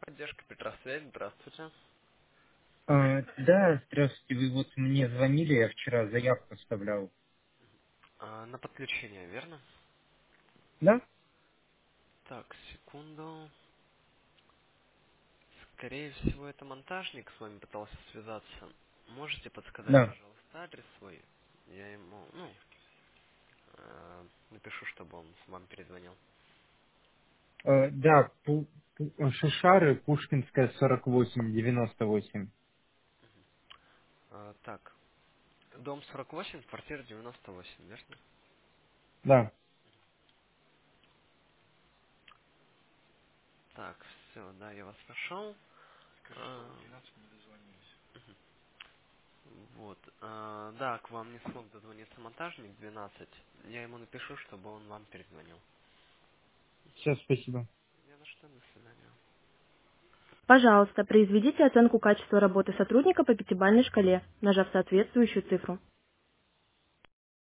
Техподдержка Петросвязь, здравствуйте. Да, здравствуйте. Вы вот мне звонили, я вчера заявку оставлял. На подключение, верно? Да? Так, секунду. Скорее всего, это монтажник с вами пытался связаться. Можете подсказать, Да. пожалуйста, адрес свой? Я ему, напишу, чтобы он вам перезвонил. Да, Шишары, Пушкинская, 48, 98. Так, дом 48, квартира 98, верно? Да. Так, все, да, я вас нашел. Вот. Да, к вам не смог дозвониться монтажник 12. Я ему напишу, чтобы он вам перезвонил. Все, спасибо. Не на что, до свидания. Пожалуйста, произведите оценку качества работы сотрудника по пятибалльной шкале, нажав соответствующую цифру.